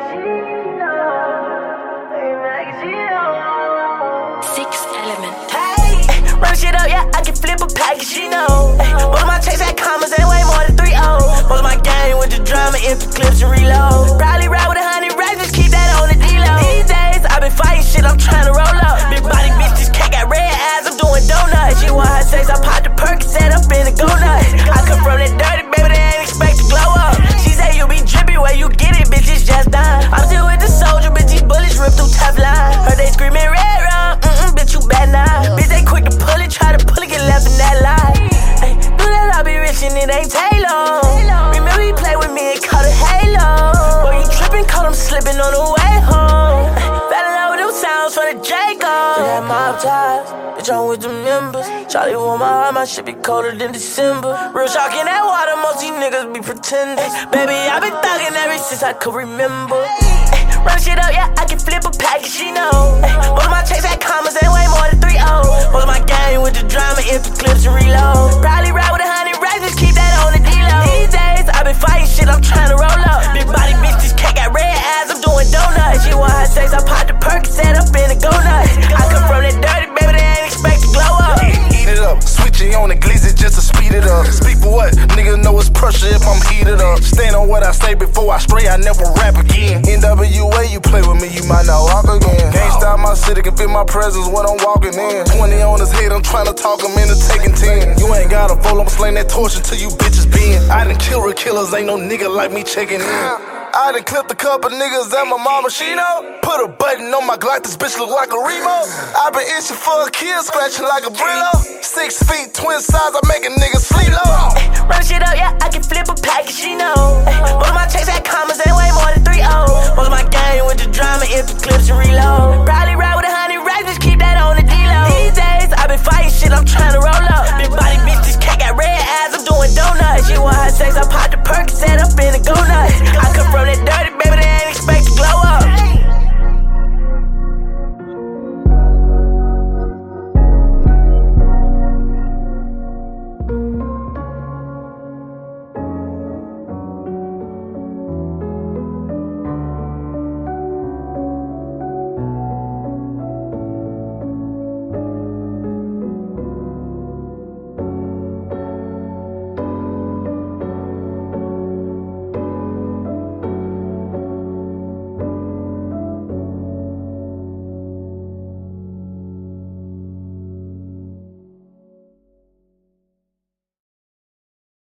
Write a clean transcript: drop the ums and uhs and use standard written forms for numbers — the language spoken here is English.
Run shit up, yeah, I can flip a package, you know. Most of my checks had commas and way more than 3 O's. Most of my game with the drama, empty clips and reload. Probably ride with 100 racks, just keep that on the D-Lo. These days, I been fighting shit, I'm trying to roll up. Big body bitch, this cat got red eyes, I'm doing donuts. She want her sex, I popped the perk, set up in the go nuts. I come from that dirty, baby, they ain't expect to glow up. She say you be drippy, where you get it, bitch, it's just done. I'm still with the soldier, bitch, these bullets rip through Teflon. Heard they screaming red rum, bitch, you bad now. Bitch, they quick to pull it, try to pull it, get left in that lie. Ay, knew that I be rich and it ain't Taylor. Remember he played with me and caught a halo. Boy, you tripping, caught him slipping on the way home. Fell in love with them sounds from the Jacob. They had mob ties, bitch, I'm with the members. Charlie want my heart, my shit be colder than December. Real shock in that water, most these niggas be pretending. Baby, I been thugging ever since I could remember. Run shit up, yeah, I can flip a package, you know. Most of my checks had commas and way more than 3 O's. Most of my game with the drama, empty clips and reload. Probably ride with 100 racks, just keep that on the D-Lo. These days, I been fighting shit, I'm trying to roll up. Big body bitch, this cat got red eyes, I'm doing donuts. She want her sex, I popped the perk, set up in the go nuts. I come from that dirty, baby, they ain't expect to glow up. Eat it up, switching on the glizzy just to speed it up. Speak for what? Nigga know it's pressure if I'm heated up. Stand on what I say before I stray, I never rap again. NWA, you play with me, you might not walk again. Can't stop my city, can feel my presence when I'm walking in. 20 on his head, I'm trying to talk him into taking 10. You ain't got a fold, I'm slaying that torch until you bitches bend. I done kill real killers, ain't no nigga like me checking in. I done clipped a couple niggas at my mama, she know. Put a button on my Glock, this bitch look like a remote. I been itching for a kill, scratching like a Brillo. 6 feet, twin size, I make a nigga sleep low. Run shit up, yeah, I can flip a package, you know.